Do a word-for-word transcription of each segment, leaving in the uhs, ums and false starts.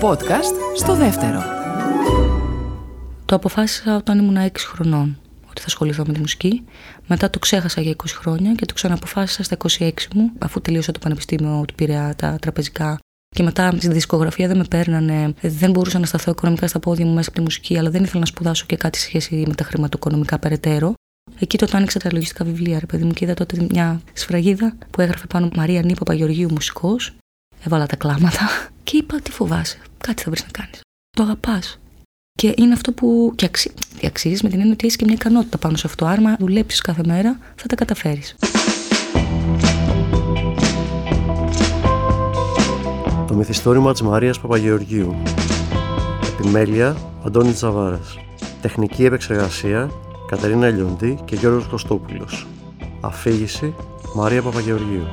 podcast στο δεύτερο. Το αποφάσισα όταν ήμουν έξι χρονών ότι θα ασχοληθώ με τη μουσική. Μετά το ξέχασα για είκοσι χρόνια και το ξαναποφάσισα στα είκοσι έξι μου, αφού τελείωσα το πανεπιστήμιο του Πειραιά, τα τραπεζικά. Και μετά στη δισκογραφία δεν με παίρνανε, δεν μπορούσα να σταθώ οικονομικά στα πόδια μου μέσα από τη μουσική, αλλά δεν ήθελα να σπουδάσω και κάτι σε σχέση με τα χρηματοοικονομικά περαιτέρω. Εκεί τότε άνοιξα τα λογιστικά βιβλία, ρε παιδί μου, και είδα τότε μια σφραγίδα που έγραφε πάνω Μαρία Νή Παπαγεωργίου, μουσικός. Έβαλα τα κλάματα και είπα: τι φοβάσαι, κάτι θα βρεις να κάνεις. Το αγαπάς. Και είναι αυτό που και αξι... αξίζει με την έννοια ότι έχεις και μια ικανότητα πάνω σε αυτό. Άρα, δουλέψεις κάθε μέρα, θα τα καταφέρεις. Το μυθιστόρημα της Μαρίας Παπαγεωργίου. Επιμέλεια, Αντώνης Τζαβάρας. Τεχνική επεξεργασία, Κατερίνα Λιοντή και Γιώργος Κωστόπουλος. Αφήγηση, Μαρία Παπαγεωργίου.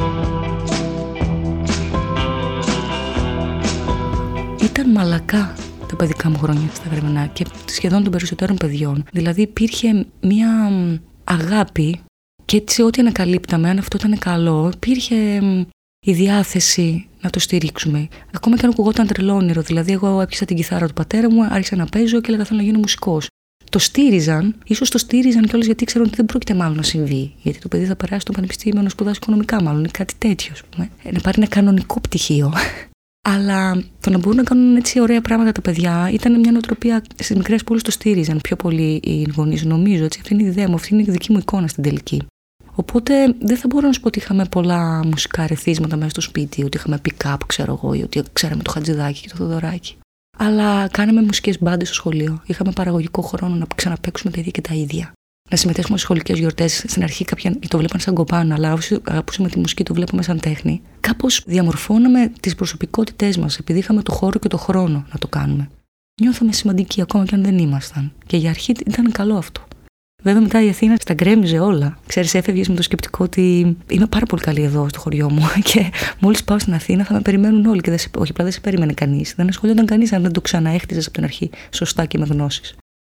Ήταν μαλακά τα παιδικά μου χρόνια στα Γερμανά και σχεδόν των περισσότερων παιδιών. Δηλαδή υπήρχε μια αγάπη και έτσι ό,τι ανακαλύπταμε, αν αυτό ήταν καλό, υπήρχε η διάθεση να το στηρίξουμε. Ακόμα και αν ακουγόταν τρελό όνειρο. Δηλαδή, εγώ έπιασα την κιθάρα του πατέρα μου, άρχισα να παίζω και έλεγα: θέλω να γίνω μουσικός. Το στήριζαν, ίσως το στήριζαν κιόλας γιατί ήξεραν ότι δεν πρόκειται μάλλον να συμβεί. Γιατί το παιδί θα περάσει στο πανεπιστήμιο να σπουδάσει οικονομικά, μάλλον ή κάτι τέτοιο, ας πούμε. Να πάρει ένα κανονικό πτυχίο. Αλλά το να μπορούν να κάνουν έτσι ωραία πράγματα τα παιδιά ήταν μια νοοτροπία. Στις μικρές πόλεις το στήριζαν πιο πολύ οι γονείς, νομίζω. Έτσι, αυτή είναι η ιδέα μου, αυτή είναι η δική μου εικόνα στην τελική. Οπότε δεν θα μπορώ να σου πω ότι είχαμε πολλά μουσικά ερεθίσματα μέσα στο σπίτι, ότι είχαμε pick-up, ξέρω εγώ, ή ότι ξέραμε το Χατζηδάκι και το Θοδωράκι. Αλλά κάναμε μουσικές μπάντες στο σχολείο. Είχαμε παραγωγικό χρόνο να ξαναπαίξουμε τα ίδια και τα ίδια. Να συμμετέχουμε σε σχολικές γιορτές. Στην αρχή κάποιοι το βλέπαν σαν κοπάνα, αλλά όσοι αγαπούσαμε τη μουσική το βλέπαμε σαν τέχνη. Κάπως διαμορφώναμε τις προσωπικότητές μας, επειδή είχαμε το χώρο και το χρόνο να το κάνουμε. Νιώθαμε σημαντικοί, ακόμα και αν δεν ήμασταν. Και για αρχή ήταν καλό αυτό. Βέβαια, μετά η Αθήνα στα γκρέμιζε όλα. Ξέρεις, έφευγες με το σκεπτικό ότι είμαι πάρα πολύ καλή εδώ στο χωριό μου και μόλις πάω στην Αθήνα θα με περιμένουν όλοι. Και δεν σε, όχι, απλά δεν σε περίμενε κανείς. Δεν ασχολιόταν κανείς αν δεν το ξαναέχτιζες από την αρχή σωστά και με γνώσεις.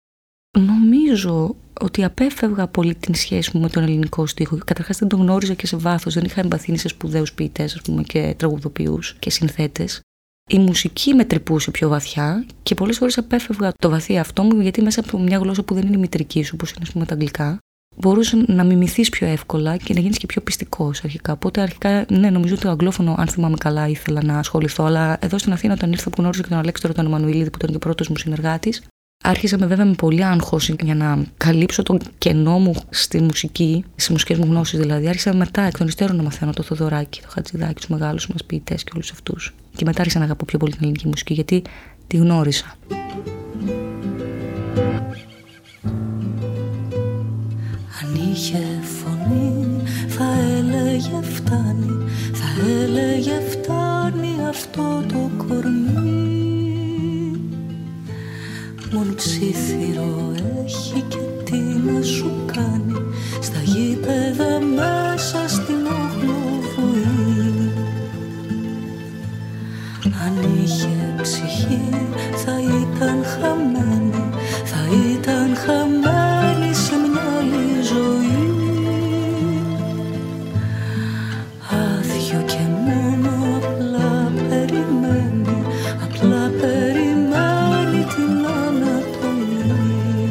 Νομίζω ότι απέφευγα πολύ την σχέση μου με τον ελληνικό στίχο. Καταρχάς δεν τον γνώριζα και σε βάθος. Δεν είχα εμπαθύνει σε σπουδαίους ποιητές, ας πούμε, και τραγουδοποιούς και συνθέτες. Η μουσική με τρυπούσε πιο βαθιά και πολλές φορές απέφευγα το βαθύ αυτό μου, γιατί μέσα από μια γλώσσα που δεν είναι η μητρική σου, όπως είναι, ας πούμε, τα αγγλικά, μπορούσε να μιμηθείς πιο εύκολα και να γίνεις και πιο πιστικός αρχικά. Οπότε αρχικά, ναι, νομίζω ότι το αγγλόφωνο, αν θυμάμαι καλά, ήθελα να ασχοληθώ. Αλλά εδώ στην Αθήνα, όταν ήρθα που γνώριζα και τον Αλέξανδρο τον Εμμανουηλίδη, που ήταν και ο πρώτος μου συνεργάτης, άρχισα με βέβαια με πολύ άγχος για να καλύψω τον κενό μου στη μουσική, στις μουσικές μου γνώσεις δηλαδή. Άρχισα μετά εκ των υστέρων να μαθαίνω το Θοδωράκι, το Χατζηδάκι, τους μεγάλους μας ποιητές και όλους αυτούς. Και μετά άρχισα να αγαπώ πιο πολύ την ελληνική μουσική, γιατί τη γνώρισα. Αν είχε φωνή θα έλεγε φτάνει, θα έλεγε φτάνει αυτό το κορμί. Μόνο ψήθυρο έχει και τι να σου κάνει, στα γήπεδα μέσα στην ογλοβοή. Αν είχε ψυχή θα ήταν χαμένη, θα ήταν χαμένη σε μια άλλη ζωή. Άδειο και μόνο απλά περιμένει, απλά περιμένει την Ανατολή.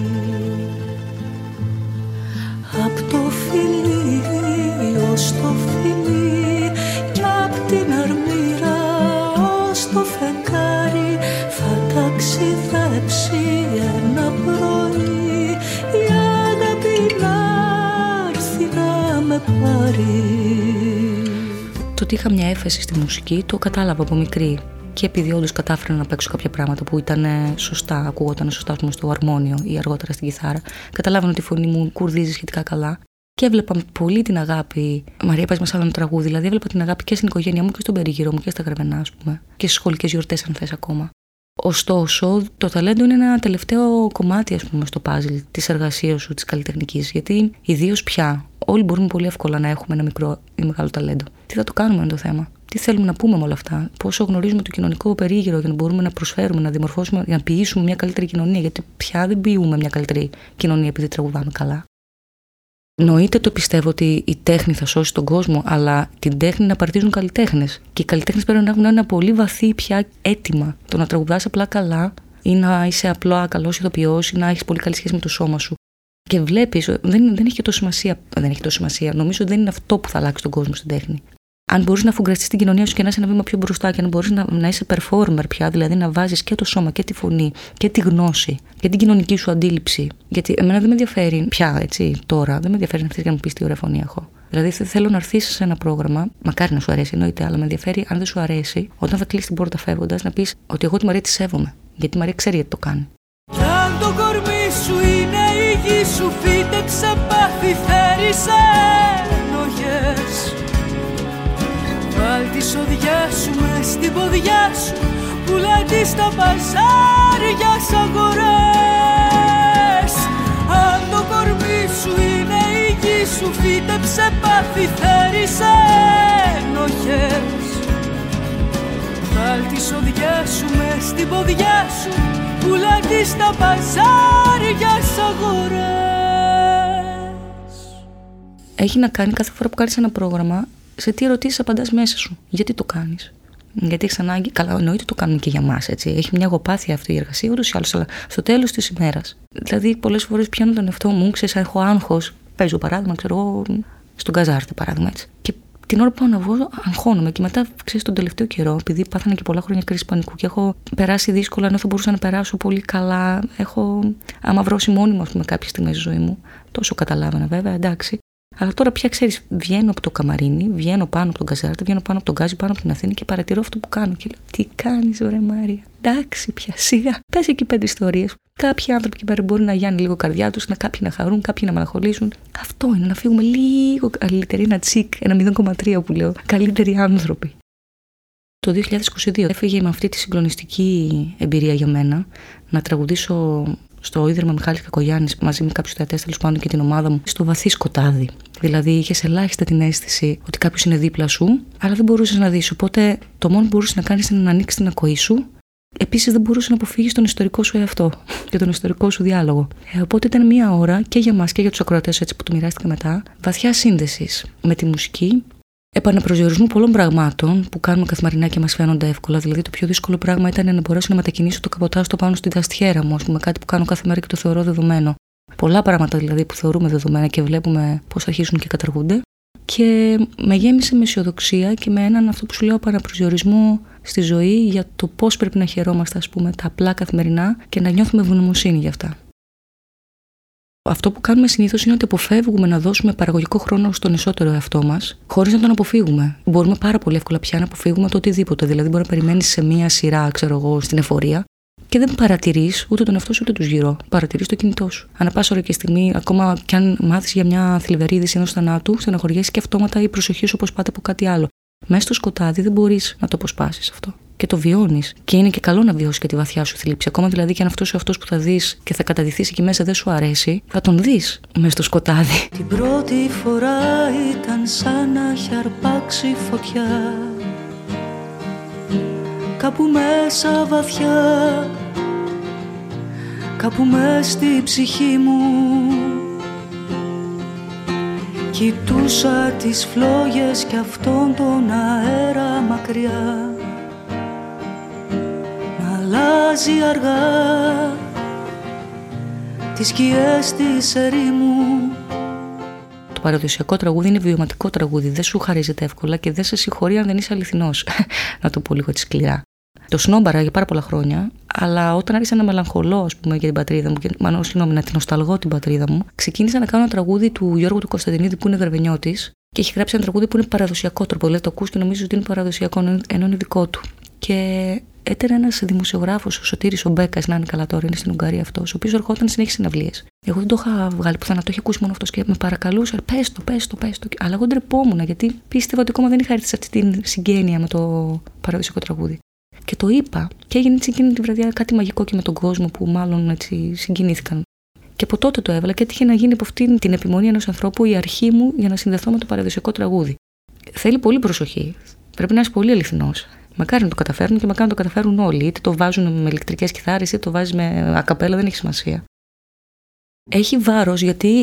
Απ' το φιλί ως το φιλί κι απ' την αρμύρα ως το φεγγάρι θα ταξιδέψει ένα πρωί η αγάπη να έρθει να με πάρει. Το ότι είχα μια έφεση στη μουσική το κατάλαβα από μικρή. Και επειδή όντως κατάφερα να παίξω κάποια πράγματα που ήταν σωστά, ακούγονταν σωστά, πούμε, στο αρμόνιο ή αργότερα στην κιθάρα, καταλάβαινα ότι η φωνή μου κουρδίζει σχετικά καλά. Και έβλεπα πολύ την αγάπη. Μαρία, πες μας άλλο ένα τραγούδι. Δηλαδή, έβλεπα την αγάπη και στην οικογένειά μου και στον περίγυρο μου και στα Γρεβενά, ας πούμε. Και στις σχολικές γιορτές, αν θες ακόμα. Ωστόσο, το ταλέντο είναι ένα τελευταίο κομμάτι, ας πούμε, στο πάζλ της εργασίας σου, της καλλιτεχνικής. Γιατί ιδίως πια όλοι μπορούμε πολύ εύκολα να έχουμε ένα μικρό ή μεγάλο ταλέντο. Τι θα το κάνουμε είναι το θέμα. Τι θέλουμε να πούμε με όλα αυτά. Πόσο γνωρίζουμε το κοινωνικό περίγυρο για να μπορούμε να προσφέρουμε, να δημορφώσουμε, να ποιήσουμε μια καλύτερη κοινωνία. Γιατί πια δεν ποιούμε μια καλύτερη κοινωνία επειδή τραγουδάμε καλά. Εννοείται το πιστεύω ότι η τέχνη θα σώσει τον κόσμο, αλλά την τέχνη να παρτίζουν καλλιτέχνες. Και οι καλλιτέχνες πρέπει να έχουν ένα πολύ βαθύ πια αίτημα. Το να τραγουδάς απλά καλά ή να είσαι απλά καλός ηθοποιός ή να έχεις πολύ καλή σχέση με το σώμα σου. Και βλέπεις, δεν, δεν έχει τόσο σημασία. Δεν έχει τόσο σημασία. Νομίζω δεν είναι αυτό που θα αλλάξει τον κόσμο στην τέχνη. Αν μπορείς να αφουγκραστείς την κοινωνία σου και να είσαι ένα βήμα πιο μπροστά και αν μπορείς να, να είσαι performer πια, δηλαδή να βάζεις και το σώμα και τη φωνή και τη γνώση και την κοινωνική σου αντίληψη. Γιατί εμένα δεν με ενδιαφέρει πια, έτσι, τώρα, δεν με ενδιαφέρει να έρθεις και να μου πεις τι ωραία φωνή έχω. Δηλαδή θέλω να έρθεις σε ένα πρόγραμμα, μακάρι να σου αρέσει, εννοείται, αλλά με ενδιαφέρει αν δεν σου αρέσει, όταν θα κλείσεις την πόρτα φεύγοντας, να πεις ότι εγώ τη Μαρία τη σέβομαι. Γιατί η Μαρία ξέρει γιατί το κάνει. Κι αν το κορμί σου είναι η γη σου, φύτεψε πάθη, θέρισε ενοχές. Βάλ' τις οδιές σου μες στην ποδιά σου, πουλά' τις στα παζάρια σ' αγορές. Αν το κορμί σου είναι η γη σου, φύτεψε πάθη, θέρισε ενοχές. Βάλ' τις οδιές σου μες στην ποδιά σου, πουλά' τις στα παζάρια σ' αγορές. Έχει να κάνει κάθε φορά που κάνεις ένα πρόγραμμα, σε τι ερωτήσεις απαντάς μέσα σου. Γιατί το κάνεις. Γιατί έχεις ανάγκη. Καλά, εννοείται το κάνουμε και για μας, έτσι. Έχει μια αγοπάθεια αυτή η εργασία, ούτως ή άλλως, αλλά στο τέλος της ημέρας. Δηλαδή, πολλές φορές πιάνω τον εαυτό μου, ξέρεις, έχω άγχος. Παίζω παράδειγμα, ξέρω εγώ, στον Καζάρτη, παράδειγμα έτσι. Και την ώρα που πάω να βγω, αγχώνομαι. Και μετά, ξέρεις, τον τελευταίο καιρό, επειδή πάθανε και πολλά χρόνια κρίση πανικού και έχω περάσει δύσκολα, ενώ θα μπορούσα να περάσω πολύ καλά. Έχω αμαυρώσει μόνιμο, ας πούμε, κάποια στιγμή στη ζωή μου. Τόσο καταλάβαινα, βέβαια, εντάξει. Αλλά τώρα πια ξέρεις, βγαίνω από το Καμαρίνι, βγαίνω πάνω από τον Καζάρτη, βγαίνω πάνω από τον Γκάζι, πάνω από την Αθήνα και παρατηρώ αυτό που κάνω. Και λέω: τι κάνεις, ωραία Μάρια. Εντάξει, πια σιγά. Πες εκεί πέντε ιστορίες. Κάποιοι άνθρωποι εκεί πέρα μπορεί να γιάνει λίγο καρδιά τους, να κάποιοι να χαρούν, κάποιοι να μελαγχολήσουν. Αυτό είναι, να φύγουμε λίγο καλύτεροι, ένα τσικ, ένα μηδέν κόμμα τρία που λέω. Καλύτεροι άνθρωποι. Το δύο χιλιάδες είκοσι δύο έφυγε με αυτή τη συγκλονιστική εμπειρία για μένα να τραγουδήσω στο Ίδρυμα Μιχάλης Κακογιάννης μαζί με κάποιους θεατές, τέλος πάντων, και την ομάδα μου, στο βαθύ σκοτάδι. Δηλαδή, είχες ελάχιστα την αίσθηση ότι κάποιος είναι δίπλα σου, αλλά δεν μπορούσες να δεις. Οπότε, το μόνο που μπορούσες να κάνεις είναι να ανοίξεις την ακοή σου. Επίσης, δεν μπορούσες να αποφύγεις τον ιστορικό σου εαυτό και τον ιστορικό σου διάλογο. Ε, οπότε, ήταν μία ώρα και για μας και για τους ακροατές, έτσι που το μοιράστηκα μετά, βαθιά σύνδεσης με τη μουσική. Επαναπροσδιορισμού πολλών πραγμάτων που κάνουμε καθημερινά και μας φαίνονται εύκολα. Δηλαδή, το πιο δύσκολο πράγμα ήταν να μπορέσω να μετακινήσω το καποτάζ το πάνω στη δαστιέρα μου, ας πούμε, κάτι που κάνω κάθε μέρα και το θεωρώ δεδομένο. Πολλά πράγματα δηλαδή που θεωρούμε δεδομένα και βλέπουμε πώς αρχίζουν και καταργούνται. Και με γέμισε με αισιοδοξία και με έναν, αυτό που σου λέω, επαναπροσδιορισμό στη ζωή για το πώς πρέπει να χαιρόμαστε, ας πούμε, τα απλά καθημερινά και να νιώθουμε ευγνωμοσύνη γι' αυτά. Αυτό που κάνουμε συνήθως είναι ότι αποφεύγουμε να δώσουμε παραγωγικό χρόνο στον ισότερο εαυτό μας, χωρίς να τον αποφύγουμε. Μπορούμε πάρα πολύ εύκολα πια να αποφύγουμε το οτιδήποτε. Δηλαδή, μπορεί να περιμένεις σε μία σειρά, ξέρω εγώ, στην εφορία και δεν παρατηρείς ούτε τον εαυτό σου ούτε τους γύρω. Παρατηρείς το κινητό σου. Ανά πάσα ώρα και στιγμή, ακόμα κι αν μάθεις για μια θλιβερή είδηση ενός θανάτου, στεναχωριέσαι και αυτόματα η προσοχή σου αποσπάται από κάτι άλλο. Μέσα στο σκοτάδι δεν μπορείς να το αποσπάσεις αυτό. Και το βιώνεις. Και είναι και καλό να βιώσεις και τη βαθιά σου θλίψη. Ακόμα δηλαδή και αν αυτός ο αυτός που θα δεις και θα καταδυθείς εκεί μέσα δεν σου αρέσει, θα τον δεις μέσα στο σκοτάδι. Την πρώτη φορά ήταν σαν να έχει αρπάξει φωτιά. Κάπου μέσα βαθιά, κάπου μες στη ψυχή μου. Κοιτούσα τις φλόγες και αυτόν τον αέρα μακριά να αλλάζει αργά τις σκιές της ερήμου. Το παραδοσιακό τραγούδι είναι βιωματικό τραγούδι, δεν σου χαρίζεται εύκολα και δεν σε συγχωρεί αν δεν είσαι αληθινός. Να το πω λίγο έτσι σκληρά. Το σνόμπαρα για πάρα πολλά χρόνια, αλλά όταν άρχισα να μελαγχολώ, ας πούμε, για την πατρίδα μου, και μάλλον συγγνώμη, να την νοσταλγώ την πατρίδα μου, ξεκίνησα να κάνω ένα τραγούδι του Γιώργου του Κωνσταντινίδη που είναι Γραβενιώτης και έχει γράψει ένα τραγούδι που είναι παραδοσιακό τρόπο. Δηλαδή το ακούς και νομίζεις ότι είναι παραδοσιακό, ενώ είναι δικό του. Και ήταν ένας δημοσιογράφος, ο Σωτήρης ο Μπέκας, να είναι καλά τώρα, είναι στην Ουγγαρία αυτός, ο οποίος ερχόταν συνέχεια συναυλίες. Εγώ δεν το είχα βγάλει πουθενά, το είχε ακούσει μόνο αυτός και με παρακαλούσε, πες το, πες το, πες το. Αλλά εγώ ντρεπόμουν γιατί πίστευα ότι ακόμα δεν είχα έρθει σε αυτή την συγγένεια με το παραδοσιακό τραγούδι. Και το είπα και έγινε έτσι εκείνη τη βραδιά κάτι μαγικό και με τον κόσμο που μάλλον έτσι συγκινήθηκαν. Και από τότε το έβαλα και έτυχε να γίνει από αυτήν την επιμονή ενός ανθρώπου η αρχή μου για να συνδεθώ με το παραδοσιακό τραγούδι. Θέλει πολύ προσοχή. Πρέπει να είσαι πολύ αληθινός. Μακάρι να το καταφέρουν και μακάρι να το καταφέρουν όλοι. Είτε το βάζουν με ηλεκτρικές κιθάρες, είτε το βάζεις με ακαπέλα, δεν έχει σημασία. Έχει βάρος γιατί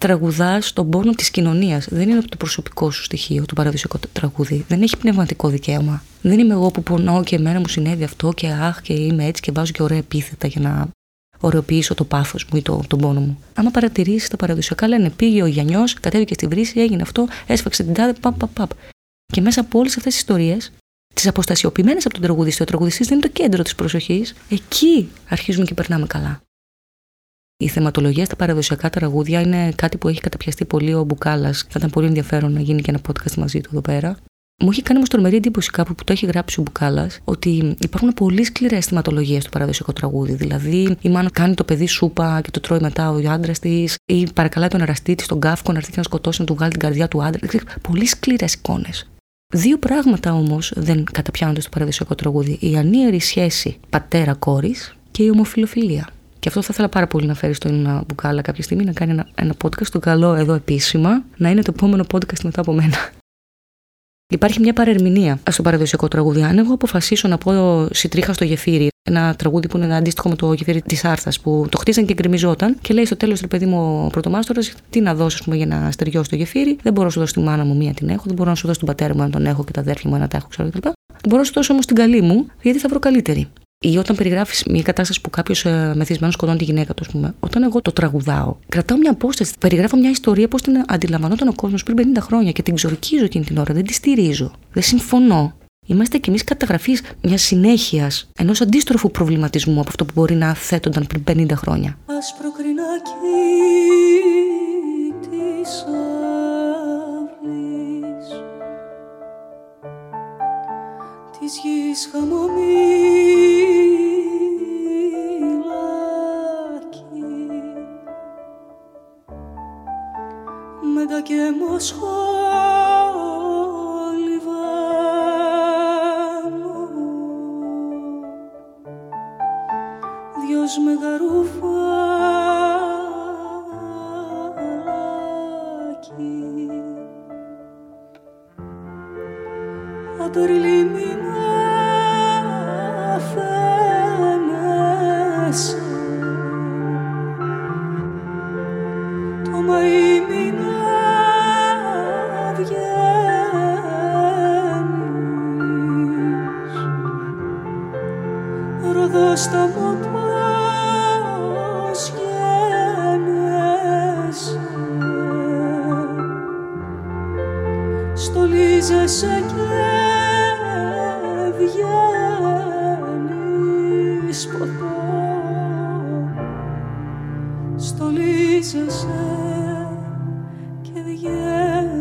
τραγουδάς τον πόνο της κοινωνίας. Δεν είναι το προσωπικό σου στοιχείο, το παραδοσιακό τραγούδι. Δεν έχει πνευματικό δικαίωμα. Δεν είμαι εγώ που πονώ και εμένα μου συνέβη αυτό και αχ και είμαι έτσι και βάζω και ωραία επίθετα για να ωρεοποιήσω το πάθος μου ή το, τον πόνο μου. Άμα παρατηρήσεις τα παραδοσιακά, λένε πήγε ο Γιαννιός, κατέβηκε στη βρύση, έγινε αυτό, έσφαξε την τάδε, παπ, παπ, παπ. Και μέσα από όλες αυτές τις ιστορίες, τις αποστασιοποιημένες από τον τραγουδιστή, ο τραγουδιστής δεν είναι το κέντρο της προσοχής, εκεί αρχίζουμε και περνάμε καλά. Η θεματολογία στα παραδοσιακά τραγούδια είναι κάτι που έχει καταπιαστεί πολύ ο Μπουκάλας. Θα ήταν πολύ ενδιαφέρον να γίνει και ένα podcast μαζί του εδώ πέρα. Μου έχει κάνει όμως τρομερή εντύπωση κάπου που το έχει γράψει ο Μπουκάλας ότι υπάρχουν πολύ σκληρές θεματολογίες στο παραδοσιακό τραγούδι. Δηλαδή, η μάνα κάνει το παιδί σούπα και το τρώει μετά ο άντρας της, ή παρακαλάει τον εραστή της, τον κάφκο, να έρθει και να σκοτώσει, να του βγάλει την καρδιά του άντρα. Πολύ σκληρές εικόνες. Δύο πράγματα όμως δεν καταπιάνονται στο παραδοσιακό τραγούδι. Η ανίερη σχέση πατέρα-κόρης και η ομοφιλοφιλία. Και αυτό θα ήθελα πάρα πολύ να φέρει στον Μπουκάλα κάποια στιγμή, να κάνει ένα, ένα podcast, το καλό εδώ επίσημα, να είναι το επόμενο podcast μετά από μένα. Υπάρχει μια παρερμηνία στο παραδοσιακό τραγούδι. Αν εγώ αποφασίσω να πω «Σιτρίχα στο γεφύρι», ένα τραγούδι που είναι αντίστοιχο με το γεφύρι της Άρθας, που το χτίζαν και γκρεμιζόταν, και λέει στο τέλος, ρε παιδί μου, ο πρωτομάστορας, τι να δώσω πούμε, για να στεριώσω το γεφύρι, δεν μπορώ να σου δώσω τη μάνα μου, μία την έχω, δεν μπορώ να σου δώσω τον πατέρα μου, αν τον έχω, και τα αδέρφια μου, αν τα έχω, ξέρω κτλ. Μπορώ να σου δώσω όμως την καλή μου, γιατί θα βρω καλύτερη. Ή όταν περιγράφεις μια κατάσταση που κάποιος ε, μεθυσμένος σκοτώνει τη γυναίκα του, ας πούμε, όταν εγώ το τραγουδάω, κρατάω μια απόσταση, περιγράφω μια ιστορία πώς την αντιλαμβανόταν ο κόσμος πριν πενήντα χρόνια και την ξορκίζω εκείνη την ώρα, δεν τη στηρίζω, δεν συμφωνώ. Είμαστε κι εμείς καταγραφής μιας συνέχειας, ενός αντίστροφου προβληματισμού από αυτό που μπορεί να θέτονταν πριν πενήντα χρόνια. Άσπρο κρινάκι της αυλής, της γης χαμομήλακι, μετά και μοσχόλιβανο, δυος μεγαρουφάκι, ατοριλή μην αφαίνεσαι, το Μαΐ μην αυγαίνεις, Ροδός τα μου πώς γένεσαι, στολίζεσαι και βγαίνεις ποτέ, στολίζεσαι και βγαίνεις.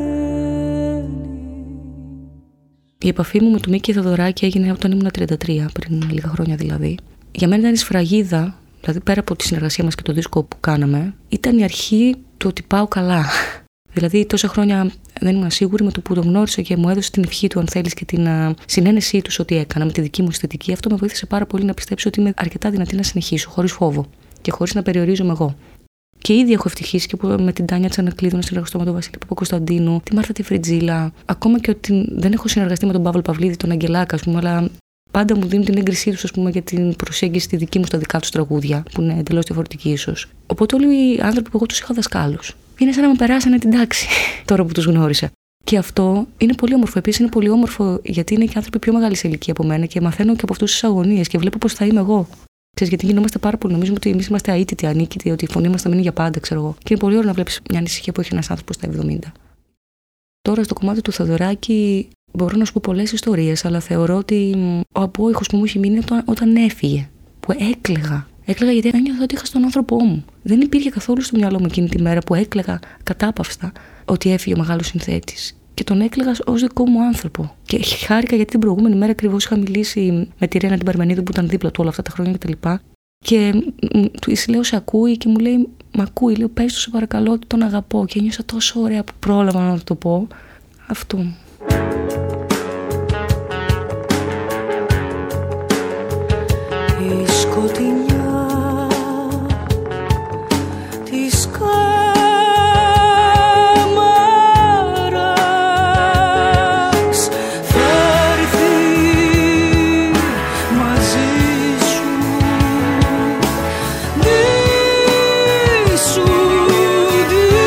Η επαφή μου με τον Μίκη Θεοδωράκη έγινε όταν ήμουν τριάντα τρία, πριν λίγα χρόνια δηλαδή. Για μένα ήταν η σφραγίδα, δηλαδή πέρα από τη συνεργασία μας και το δίσκο που κάναμε, ήταν η αρχή του ότι πάω καλά. Δηλαδή, τόσα χρόνια δεν ήμουν σίγουρη, με το που τον γνώρισα και μου έδωσε την ευχή του, αν θέλεις, και την uh, συνένεσή του ότι έκανα με τη δική μου αισθητική. Αυτό με βοήθησε πάρα πολύ να πιστέψω ότι είμαι αρκετά δυνατή να συνεχίσω, χωρίς φόβο και χωρίς να περιορίζομαι εγώ. Και ήδη έχω ευτυχήσει και με την Τάνια Τσανακλείδου να συνεργαστώ με τον Βασίλη Παπακοσταντίνου, τη Μάρθα τη Φριτζίλα, ακόμα και ότι δεν έχω συνεργαστεί με τον Παύλο Παυλίδη, τον Αγγελάκα, ας πούμε, αλλά πάντα μου δίνουν την έγκρισή του, ας πούμε, για την προσέγγιση τη δική μου στα δικά του τραγούδια, που είναι εντελώς διαφορετική ίσως. Οπότε όλοι οι άνθρωποι που εγώ του είχα δασκάλους, είναι σαν να με περάσανε την τάξη τώρα που τους γνώρισα. Και αυτό είναι πολύ όμορφο. Επίσης είναι πολύ όμορφο γιατί είναι και άνθρωποι πιο μεγάλη σε ηλικία από μένα και μαθαίνω και από αυτούς τις αγωνίες και βλέπω πώς θα είμαι εγώ. Ξέρεις, γιατί γινόμαστε πάρα πολύ. Νομίζουμε ότι εμείς είμαστε αίτητοι, ανίκητοι, ότι η φωνή μας θα μείνει για πάντα, ξέρω εγώ. Και είναι πολύ ωραίο να βλέπεις μια ανησυχία που έχει ένας άνθρωπος στα εβδομήντα. Τώρα στο κομμάτι του Θεοδωράκη μπορώ να σου πω πολλές ιστορίες, αλλά θεωρώ ότι ο απόϊχος που μου έχει μείνει όταν, όταν έφυγε. Που έκλαιγα. Έκλαιγα γιατί ένιωθα ότι είχα στον άνθρωπό μου. Δεν υπήρχε καθόλου στο μυαλό μου εκείνη τη μέρα που έκλαιγα κατάπαυστα ότι έφυγε ο μεγάλος συνθέτης. Και τον έκλαιγα ως δικό μου άνθρωπο. Και χάρηκα γιατί την προηγούμενη μέρα ακριβώς είχα μιλήσει με τη Ρένα την Παρμενίδου που ήταν δίπλα του όλα αυτά τα χρόνια κτλ. Και, και του λέω, σε ακούει, και μου λέει, μ' ακούει. Λέω, πες του σε παρακαλώ ότι τον αγαπώ. Και νιώσα τόσο ωραία που πρόλαβα να το πω. Αυτό. Η σκοτεινιά της σου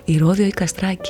Ηρώδειο ή Καστράκι?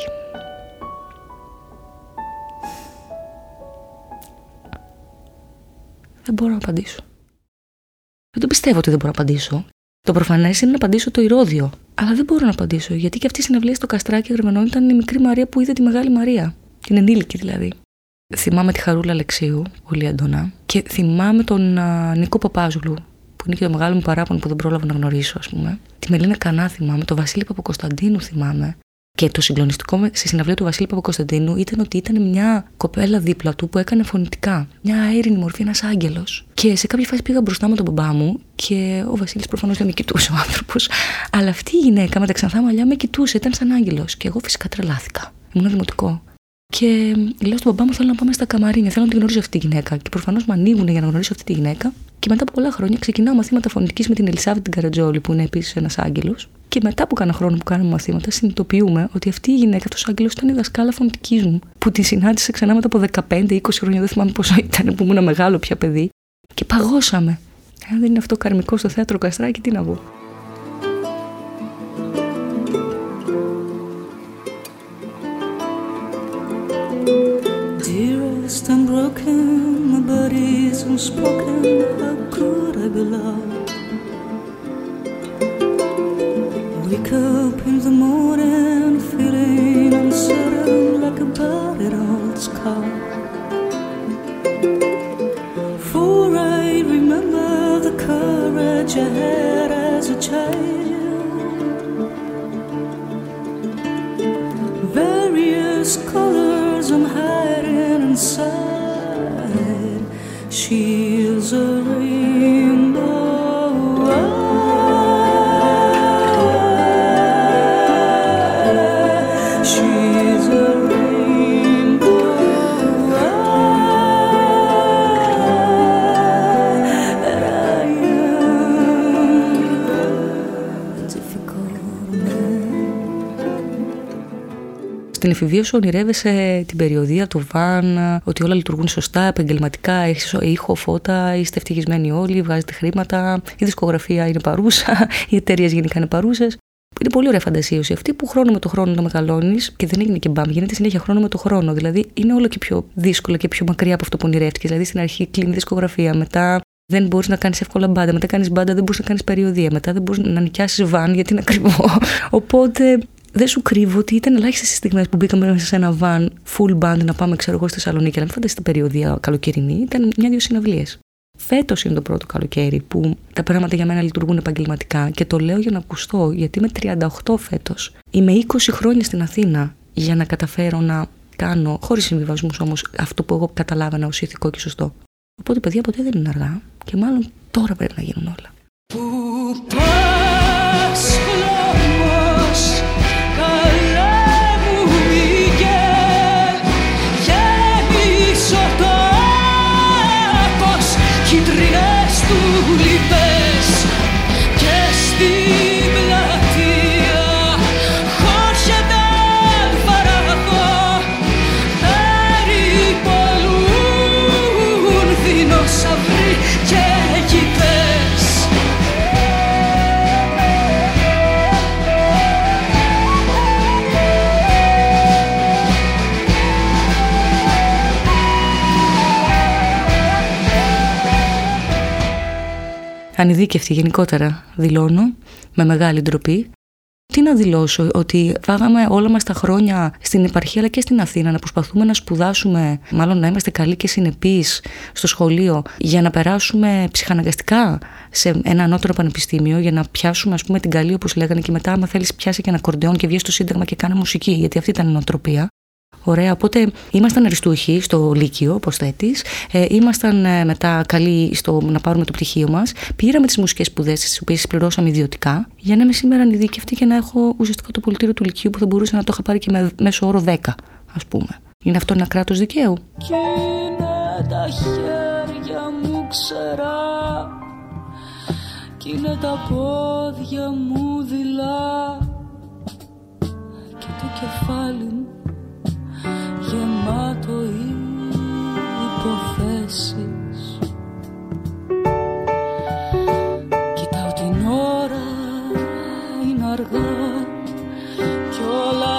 Δεν μπορώ να απαντήσω. Δεν το πιστεύω ότι δεν μπορώ να απαντήσω. Το προφανές είναι να απαντήσω το Ηρώδειο. Αλλά δεν μπορώ να απαντήσω, γιατί και αυτή η συναυλία στο Καστράκι Γερμανών ήταν η μικρή Μαρία που είδε τη Μεγάλη Μαρία. Την ενήλικη δηλαδή. Θυμάμαι τη Χαρούλα Αλεξίου, πολύ έντονα. Και θυμάμαι τον α, Νίκο Παπάζουλου, που είναι και το μεγάλο μου παράπονο που δεν πρόλαβα να γνωρίσω, ας πούμε. Τη Μελίνα Κανά θυμάμαι, τον Βασίλη Παπακοσταντίνου θυμάμαι. Και το συγκλονιστικό στη συναυλία του Βασίλη Παπακοσταντίνου ήταν ότι ήταν μια κοπέλα δίπλα του που έκανε φωνητικά. Μια αέρινη μορφή, ένας άγγελος. Και σε κάποια φάση πήγα μπροστά με τον μπαμπά μου και ο Βασίλης προφανώς δεν με κοιτούσε ο άνθρωπος. Αλλά αυτή η γυναίκα με τα ξανθά μαλλιά με κοιτούσε, ήταν σαν άγγελος. Και εγώ φυσικά τρελάθηκα. Ήμουν δημοτικό. Και λέω στον μπαμπά μου: θέλω να πάμε στα καμαρίνια, θέλω να τη γνωρίσω αυτή τη γυναίκα. Και προφανώς με ανοίγουν για να γνωρίσω αυτή τη γυναίκα. Και μετά από πολλά χρόνια ξεκινάω μαθήματα φωνητικής με την Ελισάβετ την Καρατζόλη, που είναι επίσης ένας άγγελος. Και μετά από κάνα χρόνο που κάνουμε μαθήματα, συνειδητοποιούμε ότι αυτή η γυναίκα, αυτός ο άγγελος, ήταν η δασκάλα φωνητικής μου. Που την συνάντησα ξανά μετά από δεκαπέντε είκοσι χρόνια, δεν θυμάμαι πόσο ήταν, που ήμουν μεγάλο πια παιδί. Και παγώσαμε. Αν δεν είναι αυτό καρμικό στο θέατρο Καστράκι, τι να πω. Dearest, I'm broken, my body's unspoken, how could I be loved? Wake up in the morning, feeling uncertain, like a battered old scar. For I remember the courage I had as a child. Various colors I'm hiding inside. She's a rainbow. She's a rainbow. And I am a difficult man. Στην εφηβεία σου ονειρεύεσαι την περιοδεία, το βαν, ότι όλα λειτουργούν σωστά, επαγγελματικά, έχεις ήχο, φώτα, είστε ευτυχισμένοι όλοι, βγάζετε χρήματα, η δισκογραφία είναι παρούσα, οι εταιρείες γενικά είναι παρούσες. Είναι πολύ ωραία φαντασίωση αυτή που χρόνο με το χρόνο το μεγαλώνεις και δεν έγινε και μπαμ, γίνεται συνέχεια χρόνο με το χρόνο. Δηλαδή είναι όλο και πιο δύσκολο και πιο μακριά από αυτό που ονειρεύτηκες. Δηλαδή στην αρχή κλείνει η δισκογραφία, μετά δεν μπορείς να κάνεις εύκολα μπάντα, μετά κάνεις μπάντα, δεν μπορείς να κάνεις περιοδεία, μετά δεν μπορείς να νοικιάσεις βαν γιατί είναι ακριβό. Οπότε. Δεν σου κρύβω ότι ήταν ελάχιστες οι στιγμές που μπήκαμε μέσα σε ένα van full band να πάμε, ξέρω εγώ, στη Θεσσαλονίκη. Αλλά μην φανταστείτε περιοδία καλοκαιρινή, ήταν μια-δύο συναυλίες. Φέτος είναι το πρώτο καλοκαίρι που τα πράγματα για μένα λειτουργούν επαγγελματικά και το λέω για να ακουστώ, γιατί είμαι τριάντα οκτώ φέτος. Είμαι είκοσι χρόνια στην Αθήνα για να καταφέρω να κάνω, χωρίς συμβιβασμούς όμως, αυτό που εγώ καταλάβαινα ως ηθικό και σωστό. Οπότε, παιδιά, ποτέ δεν είναι αργά και μάλλον τώρα πρέπει να γίνουν όλα. Που πας χλωμός, καλά μου πήγε, γέμισε ο τόπος, κίτρινες τουλίπες και στην πλατεία χώρσεται παραδό, περιπολούν δεινόσαυροι και γηπές. Ανειδίκευτη γενικότερα δηλώνω, με μεγάλη ντροπή. Τι να δηλώσω, ότι φάγαμε όλα μας τα χρόνια στην επαρχία αλλά και στην Αθήνα να προσπαθούμε να σπουδάσουμε, μάλλον να είμαστε καλοί και συνεπείς στο σχολείο για να περάσουμε ψυχαναγκαστικά σε ένα ανώτερο πανεπιστήμιο, για να πιάσουμε, ας πούμε, την καλή, όπως λέγανε, και μετά άμα θέλεις πιάσει και ένα ακορντεόν και βγες στο Σύνταγμα και κάνε μουσική, γιατί αυτή ήταν η νοοτροπία. Ωραία, οπότε ήμασταν αριστούχοι στο Λύκειο, όπως θέτεις, ε, ήμασταν ε, μετά καλοί στο να πάρουμε το πτυχίο μας, πήραμε τις μουσικές σπουδές, τις οποίες πληρώσαμε ιδιωτικά, για να είμαι σήμερα ανειδίκευτη και να έχω ουσιαστικά το πολιτήριο του Λυκείου που θα μπορούσα να το είχα πάρει και με μέσο όρο δέκα, ας πούμε. Είναι αυτό ένα κράτος δικαίου? Κι είναι τα χέρια μου ξερά, κι είναι τα πόδια μου δειλά, και το κεφάλι μου γεμάτο υποθέσεις. Κοιτάω την ώρα, είναι αργά κι όλα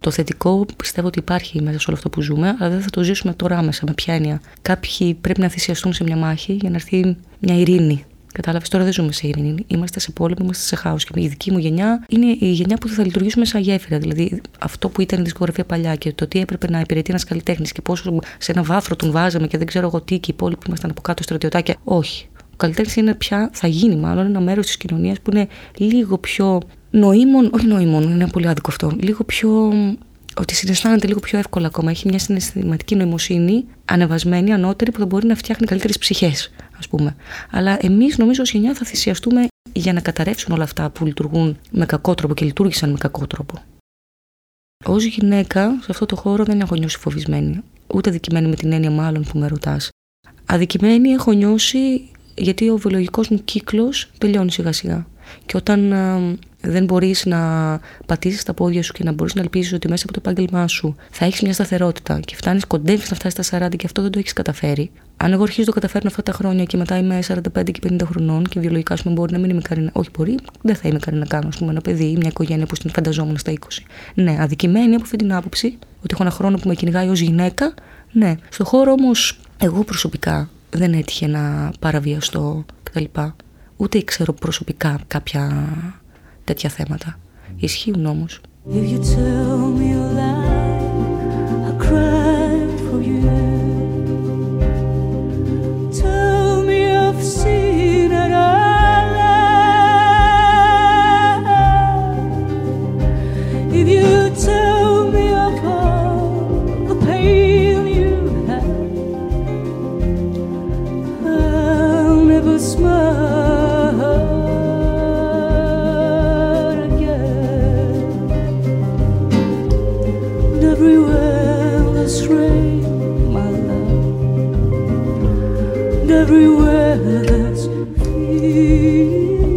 Το θετικό πιστεύω ότι υπάρχει μέσα σε όλο αυτό που ζούμε, αλλά δεν θα το ζήσουμε τώρα άμεσα. Με ποια έννοια? Κάποιοι πρέπει να θυσιαστούν σε μια μάχη για να έρθει μια ειρήνη. Κατάλαβες, τώρα δεν ζούμε σε ειρήνη. Είμαστε σε πόλεμο, είμαστε σε χάος. Και η δική μου γενιά είναι η γενιά που θα λειτουργήσουμε σαν γέφυρα. Δηλαδή, αυτό που ήταν η δισκογραφία παλιά και το τι έπρεπε να υπηρετεί ένας καλλιτέχνης και πόσο σε ένα βάθρο τον βάζαμε και δεν ξέρω εγώ τι, και οι υπόλοιποι ήμασταν από κάτω στρατιωτάκια. Όχι. Ο καλλιτέχνης είναι πια, θα γίνει μάλλον ένα μέρος της κοινωνίας που είναι λίγο πιο νοήμων, όχι νοήμων, είναι πολύ άδικο αυτό. Λίγο πιο. Ότι συναισθάνεται λίγο πιο εύκολα ακόμα. Έχει μια συναισθηματική νοημοσύνη ανεβασμένη, ανώτερη, που θα μπορεί να φτιάχνει καλύτερες ψυχές, ας πούμε. Αλλά εμείς, νομίζω, ως γενιά θα θυσιαστούμε για να καταρρεύσουν όλα αυτά που λειτουργούν με κακό τρόπο και λειτουργήσαν με κακό τρόπο. Ως γυναίκα, σε αυτό το χώρο δεν έχω νιώσει φοβισμένη. Ούτε αδικημένη με την έννοια μάλλον που με ρωτάς. Αδικημένη έχω νιώσει γιατί ο βιολογικός μου κύκλος τελειώνει σιγά-σιγά. Και όταν α, δεν μπορείς να πατήσεις τα πόδια σου και να μπορείς να ελπίζεις ότι μέσα από το επάγγελμά σου θα έχεις μια σταθερότητα και φτάνεις, κοντεύεις να φτάσεις στα σαράντα και αυτό δεν το έχεις καταφέρει. Αν εγώ αρχίζω να το καταφέρνω αυτά τα χρόνια και μετά είμαι σαράντα πέντε και πενήντα χρονών και βιολογικά σου μπορεί να μην είμαι ικανή. Όχι, μπορεί, δεν θα είμαι ικανή να κάνω, ας πούμε, ένα παιδί ή μια οικογένεια που την φανταζόμουν στα είκοσι. Ναι, αδικημένη από αυτή την άποψη, ότι έχω ένα χρόνο που με κυνηγάει ως γυναίκα. Ναι, στον χώρο όμως, εγώ προσωπικά δεν έτυχε να παραβιαστώ κτλ. Ούτε ξέρω προσωπικά κάποια τέτοια θέματα. Ισχύουν όμως. If you tell me a lie, I'll cry for you. Tell me I've seen it all. If you tell me of all the pain you had, I'll never smile. Everywhere there's rain, my love. Everywhere there's fear.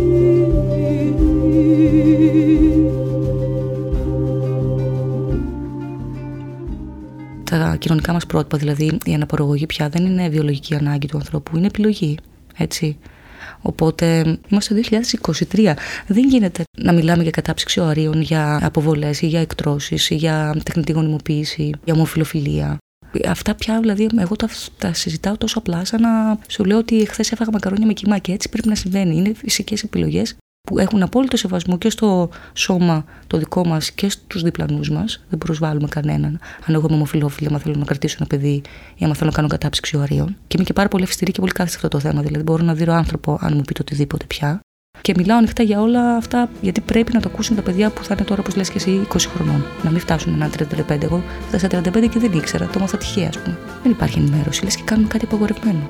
Τα κοινωνικά μας πρότυπα, δηλαδή η αναπαραγωγή πια δεν είναι βιολογική ανάγκη του ανθρώπου, είναι επιλογή, έτσι. Οπότε είμαστε το δύο χιλιάδες είκοσι τρία. Δεν γίνεται να μιλάμε για κατάψυξη οαρίων, για αποβολές ή για εκτρώσεις ή για τεχνητή γονιμοποίηση, για ομοφυλοφιλία. Αυτά πια, δηλαδή, εγώ τα, τα συζητάω τόσο απλά, σαν να σου λέω ότι χθες έφαγα μακαρόνια με κιμά και έτσι πρέπει να συμβαίνει. Είναι φυσικές επιλογές που έχουν απόλυτο σεβασμό και στο σώμα το δικό μας και στους διπλανούς μας. Δεν προσβάλλουμε κανέναν. Αν εγώ είμαι ομοφυλόφιλη, άμα θέλω να κρατήσω ένα παιδί ή άμα θέλω να κάνω κατάψυξη οαρίων. Και είμαι και πάρα πολύ αυστηρή και πολύ κάθετη σε αυτό το θέμα. Δηλαδή, μπορώ να δω άνθρωπο αν μου πείτε οτιδήποτε πια. Και μιλάω ανοιχτά για όλα αυτά, γιατί πρέπει να το ακούσουν τα παιδιά που θα είναι τώρα, όπως λες και εσύ, είκοσι χρονών. Να μην φτάσουν ένα τριάντα πέντε. Εγώ φτάσα στα τριάντα πέντε και δεν ήξερα. Το έμαθα τυχαία, ας πούμε. Δεν υπάρχει ενημέρωση. Λες και κάνουν κάτι απαγορευμένο.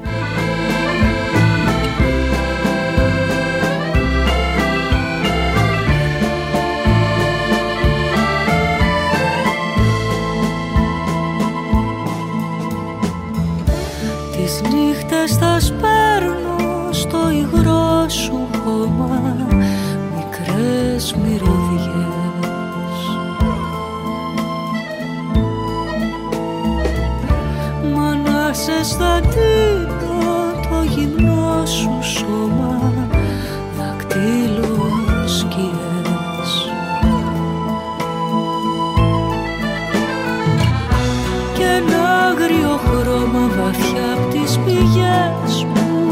Τις νύχτες θα σπέρνω στο υγρό σου χώμα μικρές μυρωδιές. Μα να σε αισθανθώ το γυμνό σου σώμα δακτύλο σκιές. Και ένα άγριο χρώμα βαθιά απ' τις πηγές μου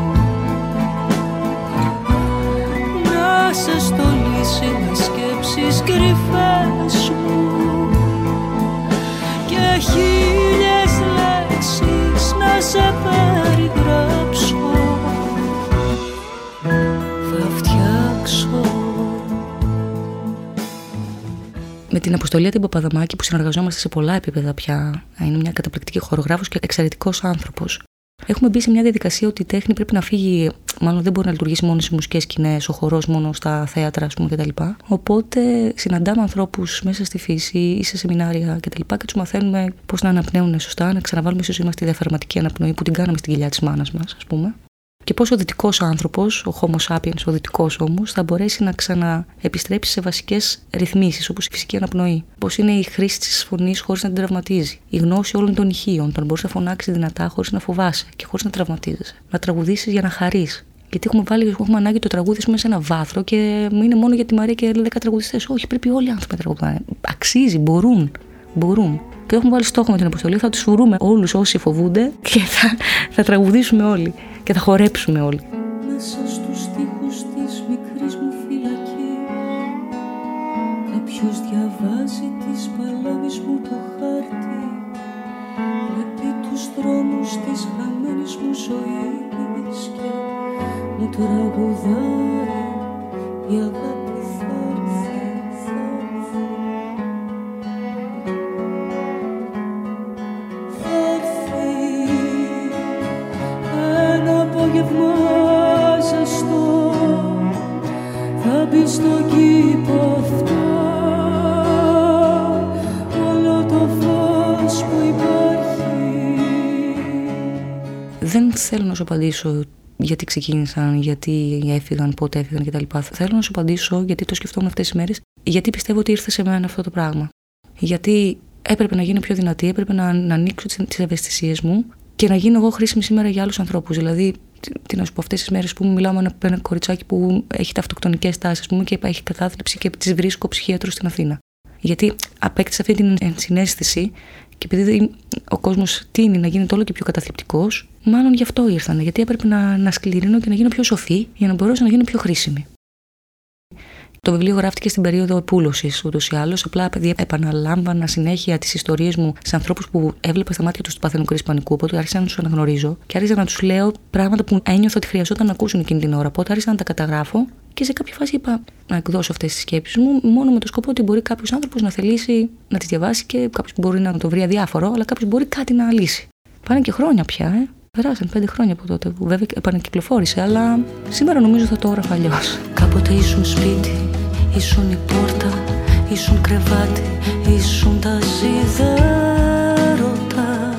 να σε στολίσει με σκέψεις κρυφές σου και χίλιες λέξεις να σε περιγράψω. Θα φτιάξω. Με την Αποστολή την Παπαδαμάκη, που συνεργαζόμαστε σε πολλά επίπεδα πια, είναι μια καταπληκτική χορογράφος και εξαιρετικός άνθρωπος. Έχουμε μπει σε μια διαδικασία ότι η τέχνη πρέπει να φύγει, μάλλον δεν μπορεί να λειτουργήσει μόνο σε μουσικές σκηνές, ο χορός μόνο στα θέατρα, ας πούμε, κτλ. Οπότε συναντάμε ανθρώπους μέσα στη φύση ή σε σεμινάρια κτλ. Και, και τους μαθαίνουμε πώς να αναπνέουν σωστά, να ξαναβάλουμε ίσως είμαστε τη διαφαρματική αναπνοή που την κάναμε στην κοιλιά της μάνας μας, ας πούμε. Και πώς ο δυτικός άνθρωπος, ο Homo sapiens, ο δυτικός όμως, θα μπορέσει να ξαναεπιστρέψει σε βασικές ρυθμίσεις, όπως η φυσική αναπνοή. Πώς είναι η χρήση της φωνής χωρίς να την τραυματίζει. Η γνώση όλων των ηχείων, τον μπορείς να φωνάξεις δυνατά χωρίς να φοβάσαι και χωρίς να τραυματίζεσαι. Να τραγουδήσεις για να χαρείς. Γιατί έχουμε βάλει, έχουμε ανάγκη το τραγούδι πούμε, σε ένα βάθρο και είναι μόνο για τη Μαρία και δέκα τραγουδιστές. Όχι, πρέπει όλοι οι άνθρωποι να τραγουδάνε. Αξίζει, μπορούν. μπορούν. Και έχουμε βάλει στόχο με την αποστολή. Θα τους βρούμε όλους όσοι φοβούνται και θα, θα τραγουδήσουμε όλοι και θα χορέψουμε όλοι. Μέσα στους στίχους της μικρής μου φυλακής κάποιος διαβάζει της παλάβης μου το χάρτη. Βλέπει τους δρόμους της χαμένης μου ζωής και μου τραγουδάει η αγάπη θα έρθει, θα έρθει. Θα έρθει ένα απόγευμα ζεστό, θα μπει στο κήπο αυτό όλο το φως που υπάρχει. Δεν θέλω να σου απαντήσω γιατί ξεκίνησαν, γιατί έφυγαν, πότε έφυγαν κτλ. Θέλω να σου απαντήσω γιατί το σκεφτόμουν αυτές τις μέρες, γιατί πιστεύω ότι ήρθε σε μένα αυτό το πράγμα. Γιατί έπρεπε να γίνω πιο δυνατή, έπρεπε να, να ανοίξω τις ευαισθησίες μου και να γίνω εγώ χρήσιμη σήμερα για άλλους ανθρώπους. Δηλαδή, τι να σου πω, αυτές τις μέρες που μιλάω με ένα, ένα κοριτσάκι που έχει ταυτοκτονικές τάσεις πούμε, και έχει κατάθλιψη και τις βρίσκω ψυχίατρο στην Αθήνα. Γιατί απέκτησα αυτή την ενσυναίσθηση και επειδή ο κόσμος τείνει να γίνεται όλο και πιο καταθλιπτικός, μάλλον γι' αυτό ήρθανε. Γιατί έπρεπε να, να σκληρύνω και να γίνω πιο σοφή για να μπορέσω να γίνω πιο χρήσιμη. Το βιβλίο γράφτηκε στην περίοδο επούλωσης ούτως ή άλλως. Απλά επειδή επαναλάμβανα συνέχεια τις ιστορίες μου σε ανθρώπους που έβλεπα στα μάτια τους του παθαίνουν κρίση πανικού. Οπότε άρχισα να τους αναγνωρίζω και άρχισα να τους λέω πράγματα που ένιωθα ότι χρειαζόταν να ακούσουν εκείνη την ώρα. Οπότε άρχισα να τα καταγράφω και σε κάποια φάση είπα να εκδώσω αυτές τις σκέψεις μου, μόνο με το σκοπό ότι μπορεί κάποιος άνθρωπος να θελήσει να τις διαβάσει και κάποιος μπορεί να το βρει αδιάφορο, αλλά κάποιος μπορεί κάτι να λύσει. Πάνε και χρόνια πια, ε. Περάσαν πέντε χρόνια από τότε που βέβαια επανακυκλοφόρησε, αλλά σήμερα νομίζω θα το έγραφα αλλιώς. Κάποτε ήσουν σπίτι, ήσουν η πόρτα, ήσουν κρεβάτι, ήσουν τα σιδέρωτα.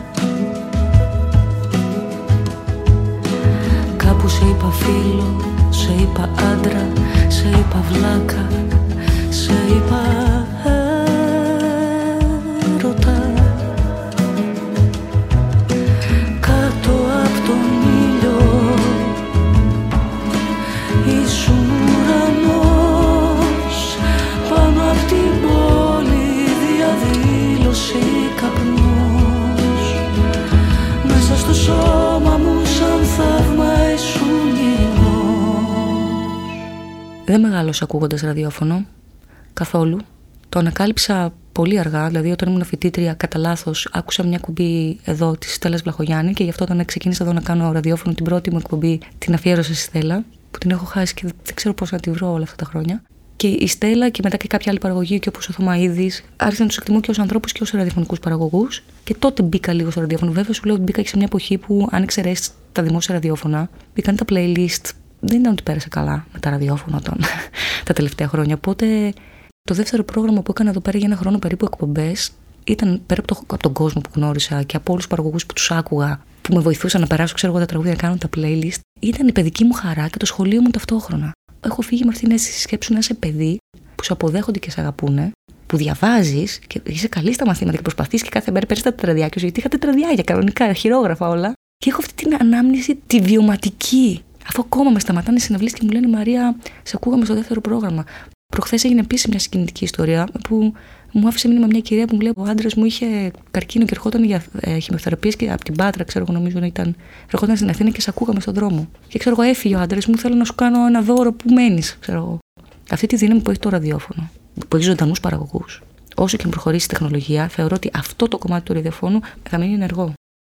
Κάπου σε είπα φίλο, σε είπα άντρα, σε είπα βλάκα, σε είπα έρωτα. Κάτω απ' τον ήλιο ήσουν ουρανός, πάνω απ' την πόλη διαδήλωση καπνός. Μέσα στο σώμα μου σαν θαύμα ήσουν ήλιος. Δεν μεγάλωσα ακούγοντας ραδιόφωνο καθόλου. Το ανακάλυψα πολύ αργά, δηλαδή όταν ήμουν φοιτήτρια, κατά λάθος άκουσα μια εκπομπή εδώ της Στέλλας Βλαχογιάννη και γι' αυτό όταν ξεκίνησα εδώ να κάνω ραδιόφωνο, την πρώτη μου εκπομπή την αφιέρωσα στη Στέλλα, που την έχω χάσει και δεν ξέρω πώς να τη βρω όλα αυτά τα χρόνια. Και η Στέλλα και μετά και κάποια άλλη παραγωγή, και όπως ο Θωμαΐδης, άρχισα να τους εκτιμώ και ως ανθρώπους και ως ραδιοφωνικούς παραγωγούς. Και τότε μπήκα λίγο στο ραδιόφωνο. Βέβαια, σου λέω ότι μπήκα και σε μια εποχή που, αν εξαιρέσεις τα δημόσια ραδιόφωνα, μπήκαν τα playlist. Δεν ήταν ότι πέρασε καλά με τα ραδιόφωνα τον, τα τελευταία χρόνια. Οπότε το δεύτερο πρόγραμμα που έκανα εδώ πέρα για ένα χρόνο περίπου εκπομπές ήταν πέρα από, το, από τον κόσμο που γνώρισα και από όλους τους παραγωγούς που τους άκουγα, που με βοηθούσαν να περάσω, ξέρω εγώ, τα τραγούδια, να κάνω τα playlist. Ήταν η παιδική μου χαρά και το σχολείο μου ταυτόχρονα. Έχω φύγει με αυτήν την αίσθηση, σκέψου να είσαι παιδί που σε αποδέχονται και σε αγαπούνε, που διαβάζεις και είσαι καλή στα μαθήματα και προσπαθείς και κάθε μέρα παίρνεις τα τετραδιάκια σου, γιατί είχα τετραδιάκια κανονικά, χειρόγραφα όλα. Και έχω αυτή την ανάμνηση, τη βιωματική. Αφού ακόμα με σταματάνε συναυλίες και μου λένε Μαρία, σε ακούγαμε στο δεύτερο πρόγραμμα. Προχθές έγινε επίσης μια συγκινητική ιστορία που μου άφησε μήνυμα μια κυρία που μου λέει: ο άντρας μου είχε καρκίνο και ερχόταν για ε, χημειοθεραπείες και από την Πάτρα, ξέρω εγώ, νομίζω να ήταν. Ερχόταν στην Αθήνα και σε ακούγαμε στον δρόμο. Και ξέρω εγώ, έφυγε ο άντρας μου, θέλω να σου κάνω ένα δώρο που μένεις, ξέρω εγώ. Αυτή τη δύναμη που έχει το ραδιόφωνο, που έχει ζωντανούς παραγωγούς. Όσο και αν προχωρήσει η τεχνολογία, θεωρώ ότι αυτό το κομμάτι του ραδιοφώνου θα μείνει ενεργό.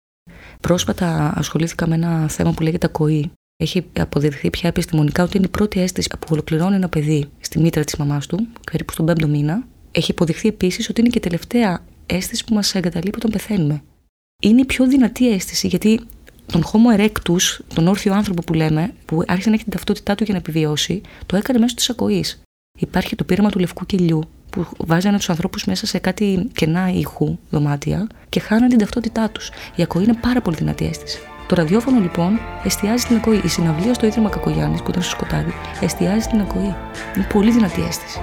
Πρόσφατα ασχολήθηκα με ένα θέμα που λέγεται ακοή. Έχει αποδειχθεί πια επιστημονικά ότι είναι η πρώτη αίσθηση που ολοκληρώνει ένα παιδί στη μήτρα της μαμάς του, περίπου στον πέμπτο μήνα. Έχει αποδειχθεί επίσης ότι είναι και η τελευταία αίσθηση που μας εγκαταλείπει όταν πεθαίνουμε. Είναι η πιο δυνατή αίσθηση, γιατί τον Homo erectus, τον όρθιο άνθρωπο που λέμε, που άρχισε να έχει την ταυτότητά του για να επιβιώσει, το έκανε μέσω της ακοής. Υπάρχει το πείραμα του λευκού κυλιού, που βάζανε τους ανθρώπους μέσα σε κάτι κενά ήχου, δωμάτια, και χάνανε την ταυτότητά τους. Η ακοή είναι πάρα πολύ δυνατή αίσθηση. Το ραδιόφωνο λοιπόν εστιάζει στην ακοή. Η συναυλία στο Ίδρυμα Κακογιάννης, που ήταν στο σκοτάδι, εστιάζει στην ακοή. Είναι πολύ δυνατή αίσθηση.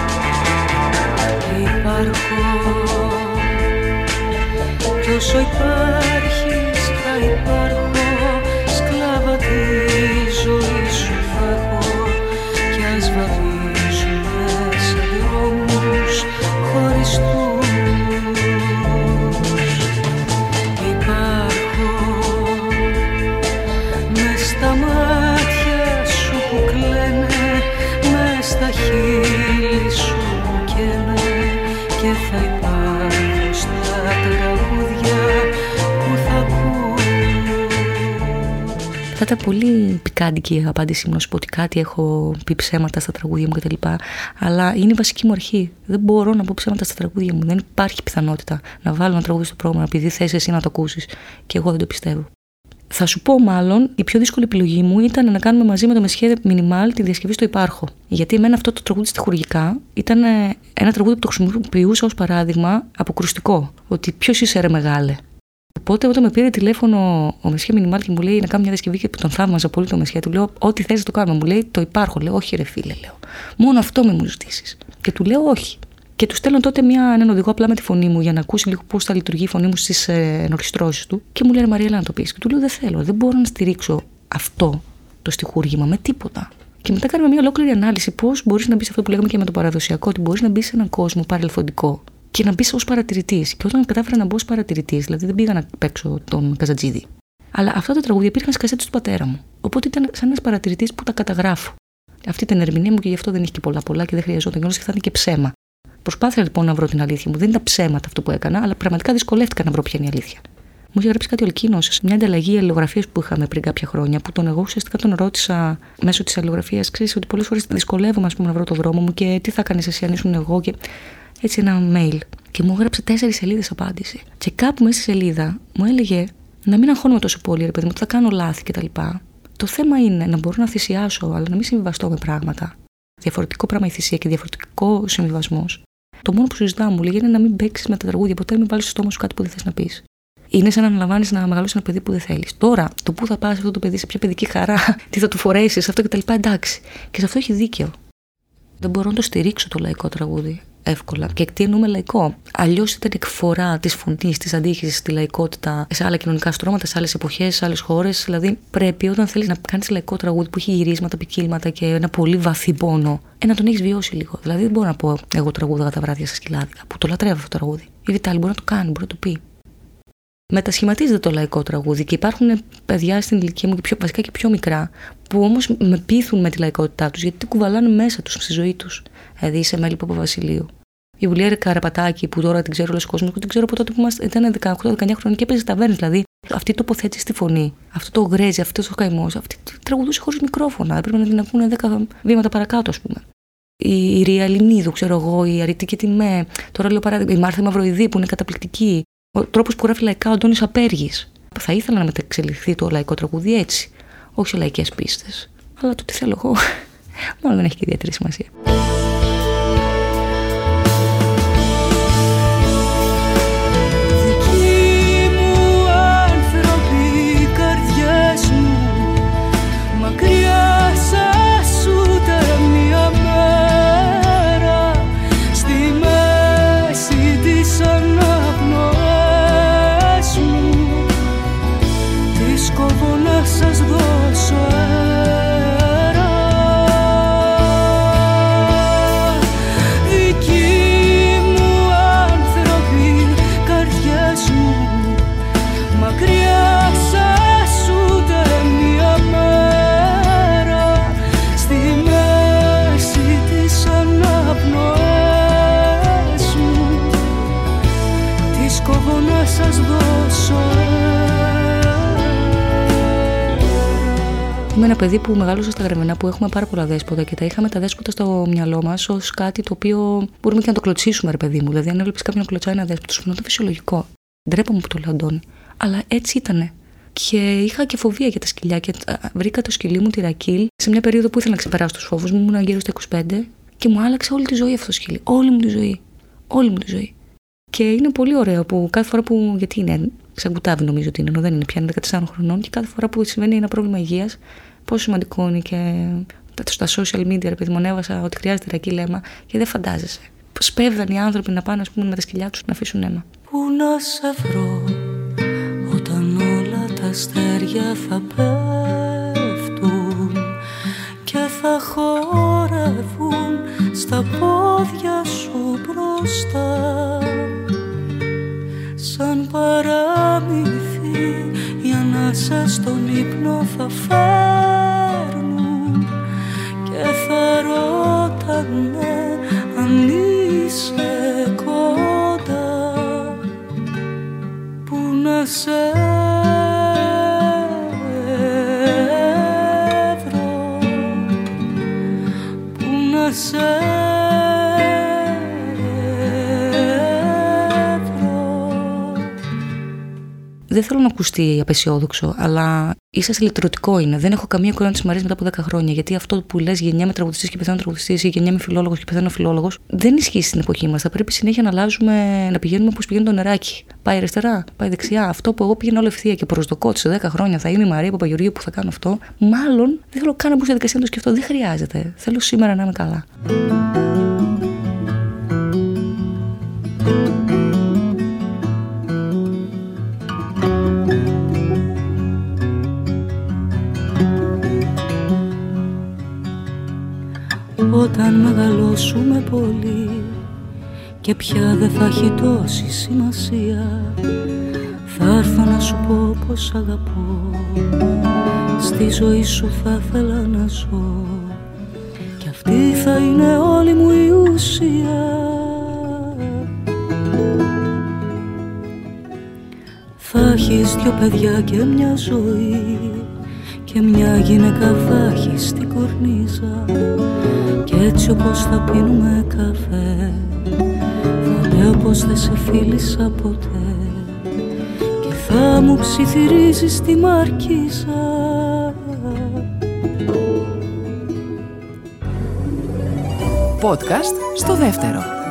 Υπάρχω κι όσο υπάρχεις θα υπάρχω, σκλάβα της ζωής. Θα ήταν πολύ πικάντικη η απάντησή μου να σου πω ότι κάτι έχω πει ψέματα στα τραγούδια μου κτλ. Αλλά είναι η βασική μου αρχή. Δεν μπορώ να πω ψέματα στα τραγούδια μου. Δεν υπάρχει πιθανότητα να βάλω ένα τραγούδι στο πρόγραμμα επειδή θες εσύ να το ακούσεις. Και εγώ δεν το πιστεύω. Θα σου πω μάλλον, η πιο δύσκολη επιλογή μου ήταν να κάνουμε μαζί με το Μεσχέ Μινιμάλ τη διασκευή στο Υπάρχω. Γιατί εμένα αυτό το τραγούδι στιχουργικά ήταν ένα τραγούδι που το χρησιμοποιούσα ως παράδειγμα αποκρουστικό. Ότι ποιος είσαι ρε μεγάλε. Οπότε όταν με πήρε τηλέφωνο ο Μεσχέ Μινιμάλ και μου λέει να κάνω μια διασκευή και τον θαύμαζα πολύ το Μεσχέ, του λέω: ό,τι θες να το κάνουμε. Μου λέει: το Υπάρχω. Λέω: όχι, ρε φίλε, λέω. Μόνο αυτό με μου ζητήσεις. Και του λέω: όχι. Και του στέλνω τότε μια, έναν οδηγό απλά με τη φωνή μου για να ακούσει λίγο πώς θα λειτουργεί η φωνή μου στις ε, ενορχιστρώσεις του. Και μου λέει: Μαριέλα, να το πεις. Και του λέω: δεν θέλω, δεν μπορώ να στηρίξω αυτό το στιχούργημα με τίποτα. Και μετά κάνουμε μια ολόκληρη ανάλυση πώς μπορείς να μπει σε αυτό που λέγαμε και με το παραδοσιακό, ότι μπορείς να μπει σε έναν κόσμο παρελθοντικό και να μπει ως παρατηρητής. Και όταν κατάφερα να μπω ως παρατηρητής, δηλαδή δεν πήγα να παίξω τον Καζατζίδη. Αλλά αυτά τα τραγούδια υπήρχαν στις κασέτες του πατέρα μου. Οπότε ήταν σαν ένας παρατηρητής που τα καταγράφω. Αυτή ήταν η ερμηνεία μου και γι' αυτό δεν είχε και πολλά πολλά και δεν χρειαζόταν κιόλας και θα ήταν και ψέμα. Προσπάθησα λοιπόν να βρω την αλήθεια μου. Δεν ήταν ψέματα αυτό που έκανα, αλλά πραγματικά δυσκολεύτηκα να βρω ποια είναι η αλήθεια. Μου είχε γράψει κάτι ο Ελκίνος σε μια ανταλλαγή αλληλογραφίας που είχαμε πριν κάποια χρόνια, που τον εγώ ουσιαστικά τον ρώτησα μέσω της αλληλογραφίας. Ξέρεις ότι πολλές φορές δυσκολεύομαι ας πούμε, να βρω το δρόμο μου και τι θα κάνεις εσύ αν ήσουν εγώ. Και έτσι ένα mail. Και μου έγραψε τέσσερις σελίδες απάντηση. Και κάπου μέσα στη σελίδα μου έλεγε να μην αγχώνομαι τόσο πολύ, ρε παιδί μου, ότι θα κάνω λάθη κτλ. Το θέμα είναι να μπορώ να θυσιάσω, αλλά να μην συμβιβαστώ με πράγματα. Διαφορετικό πράγμα η θυσία και διαφορετικό συμβιβασμό. Το μόνο που σου ζητάω, μου λέει, είναι να μην παίξεις με τα τραγούδια. Ποτέ μην βάλεις στο στόμα σου κάτι που δεν θες να πεις. Είναι σαν να αναλαμβάνεις να μεγαλώσεις ένα παιδί που δεν θέλεις. Τώρα, το πού θα πας αυτό το παιδί, σε ποια παιδική χαρά, τι θα του φορέσεις, αυτό κτλ. Εντάξει. Και σε αυτό έχει δίκιο. Δεν μπορώ να το στηρίξω το λαϊκό τραγούδι εύκολα. Και τι εννοούμε λαϊκό. Αλλιώς ήταν εκφορά της φωνής, της αντίχησης στη λαϊκότητα σε άλλα κοινωνικά στρώματα, σε άλλες εποχές, σε άλλες χώρες. Δηλαδή, πρέπει όταν θέλεις να κάνεις λαϊκό τραγούδι που έχει γυρίσματα, ποικίλματα και ένα πολύ βαθύ πόνο, ε, να τον έχεις βιώσει λίγο. Δηλαδή, δεν μπορώ να πω εγώ τραγούδαγα τα βράδια στα σκυλάδικα, που το λατρεύω αυτό το τραγούδι. Η Βιτάλη μπορεί να το κάνει, μπορεί να το πει. Μετασχηματίζεται το λαϊκό τραγούδι και υπάρχουν παιδιά στην ηλικία μου, και πιο, βασικά και πιο μικρά, που όμως με πείθουν με τη λαϊκότητά τους, γιατί κουβαλάνε μέσα τους στη ζωή τους. Δηλαδή, είσαι μέλη Παπαβασιλείου. Η Βουλία Καραπατάκη, που τώρα την ξέρω όλος ο κόσμος, που την ξέρω από τότε που ήταν δεκαοκτώ δεκαεννιά χρόνια και έπαιζε ταβέρνες. Δηλαδή, αυτή η τοποθέτηση στη φωνή, αυτό το γρέζι, αυτό ο καημός, αυτή τραγουδούσε χωρίς μικρόφωνα. Έπρεπε να την ακούνε δέκα βήματα παρακάτω, ας πούμε. Η Ρία Λινίδου, ξέρω εγώ, η Αριτή και Τιμέ, τώρα λέω παράδειγμα, η Μάρθα Μαυροειδή που είναι καταπληκτική. Ο τρόπος που γράφει λαϊκά ο Αντώνης Απέργης. Θα ήθελα να μεταξελιχθεί το λαϊκό τραγούδι έτσι. Όχι σε λαϊκές πίστες. Αλλά το τι θέλω εγώ, μάλλον δεν έχει και ιδιαίτερη σημασία. Είμαι ένα παιδί που μεγάλωσε στα Γρεμενά, που έχουμε πάρα πολλά δέσποτα και τα είχαμε τα δέσποτα στο μυαλό μας ως κάτι το οποίο μπορούμε και να το κλωτσίσουμε, ρε παιδί μου. Δηλαδή, αν έβλεπες κάποιον να κλωτσάει ένα δέσποτο, σου φαινόταν φυσιολογικό. Ντρέπαμε που το λέω, Αντώνη. Αλλά έτσι ήτανε. Και είχα και φοβία για τα σκυλιά. Και βρήκα το σκυλί μου, τη Ρακίλ, σε μια περίοδο που ήθελα να ξεπεράσω τους φόβους μου. Ήμουν γύρω στα είκοσι πέντε και μου άλλαξε όλη τη ζωή αυτό το σκυλί. Όλη μου τη ζωή. Όλη μου τη ζωή. Και είναι πολύ ωραίο που κάθε φορά που. Γιατί είναι. Σαν κουτάβι νομίζω ότι είναι, ενώ δεν είναι πια, είναι δεκατεσσάρων χρονών. Και κάθε φορά που συμβαίνει ένα πρόβλημα υγείας, πόσο σημαντικό είναι και στα social media, ρε παιδί μου, ανέβασα ότι χρειάζεται Ρακίλ αίμα και δεν φαντάζεσαι. Σπέβδαν οι άνθρωποι να πάνε, ας πούμε, με τα σκυλιά τους να αφήσουν αίμα. Πού να σε βρω όταν όλα τα αστέρια θα πέφτουν και θα χορεύουν στα πόδια σου μπροστά, σαν παραμύθι οι ανάσες στον ύπνο θα φέρνουν και θα ρώτανε αν είσαι κοντά. Πού να σε σε Δεν θέλω να ακουστεί απεσιόδοξο, αλλά ίσως λυτρωτικό είναι. Δεν έχω καμία εικόνα της Μαρίας μετά από δέκα χρόνια. Γιατί αυτό που λες γενιά με τραγουδιστής και πεθαίνω τραγουδιστής ή γενιά με φιλόλογος και πεθαίνω φιλόλογος, δεν ισχύει στην εποχή μας. Θα πρέπει συνέχεια να αλλάζουμε, να πηγαίνουμε όπως πηγαίνει το νεράκι. Πάει αριστερά, πάει δεξιά. Αυτό που εγώ πήγαινα όλη ευθεία και προσδοκώ ότι σε δέκα χρόνια θα είμαι η Μαρία Παπαγεωργίου που θα κάνω αυτό, μάλλον δεν θέλω καν να μπω στη διαδικασία να το σκεφτώ. Δεν χρειάζεται. Θέλω σήμερα να είμαι καλά. Όταν μεγαλώσουμε πολύ και πια δεν θα έχει τόση σημασία, θα έρθω να σου πω πως αγαπώ. Στη ζωή σου θα ήθελα να ζω και αυτή θα είναι όλη μου η ουσία. Θα έχεις δυο παιδιά και μια ζωή και μια γυναίκα θα έχεις στην κορνίζα. Κι έτσι όπως θα πίνουμε καφέ, θα λέω πως δεν σε φίλησα ποτέ και θα μου ψιθυρίζεις τη μαρκίζα. Podcast στο δεύτερο.